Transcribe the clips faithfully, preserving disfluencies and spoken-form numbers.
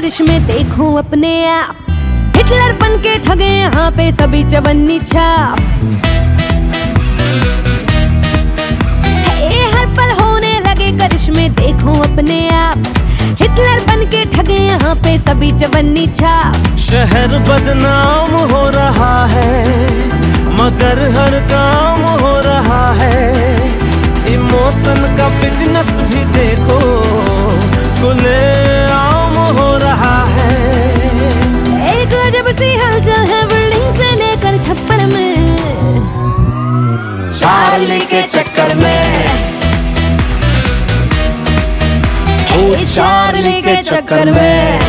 करिश्मे देखो अपने आप, हिटलर बन के ठगे यहाँ पे सभी चवन्नी छाप। हर पल होने लगे करिश्मे देखो अपने आप, हिटलर बन के ठगे यहाँ पे सभी चवन्नी छाप। शहर बदनाम हो रहा है मगर हर काम हो रहा है, इमोशन का बिजनेस भी देखो खुले आम हो रहा है। एक अजब सी हलचल है बिल्डिंग से लेकर छप्पर में, चार्ली के चक्कर में, ओ चार्ली के चक्कर में।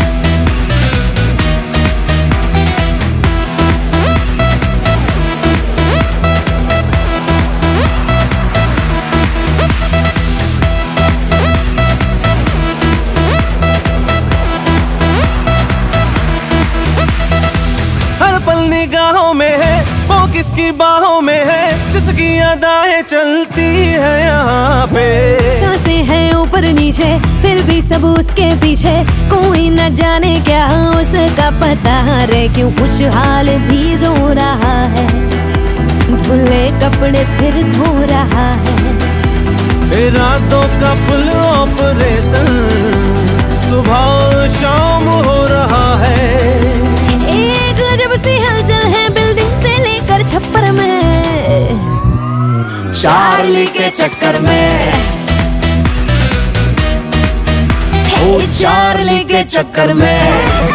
हर पल निगाहों में है वो किसकी बाहों में है, जिसकी अदाएं चलती है यहाँ पे। सांसें हैं ऊपर नीचे फिर भी सब उसके पीछे, कोई न जाने क्या उसका पता रे, क्यों खुशहाल भी रो रहा है, धुले कपड़े फिर धो रहा है। इरादों का फुल ऑपरेशन सुबह शाम हो रहा है। एक अजब सी हलचल है बिल्डिंग से लेकर छप्पर में, चार्ली के चक्कर में, ओ चार्ली के चक्कर में।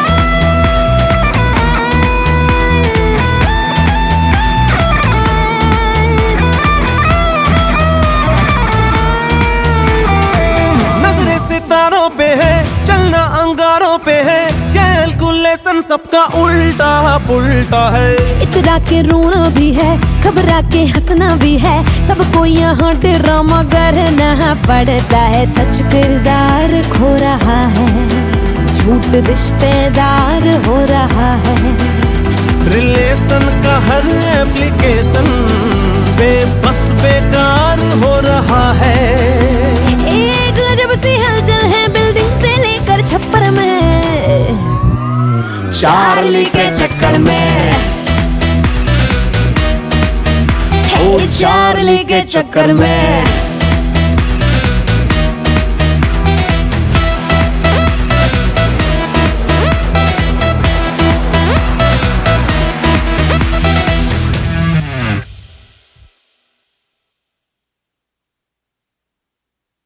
नजरे सितारों पे है चलना अंगारों पे है, कैलकुलेशन सबका उल्टा पुल्टा है। इतरा के रोना भी है घबरा के हंसना भी है, सबको यहाँ ड्रामा करना पड़ता है। सच किरदार खो रहा है, झूठ रिश्तेदार हो रहा है। रिलेशन का हर एप्लीकेशन बेबस बेकार हो रहा है। एक अजब सी हलचल है बिल्डिंग से लेकर छप्पर में, चार्ली के चक्कर में, ओ चार्ली के चक्कर में।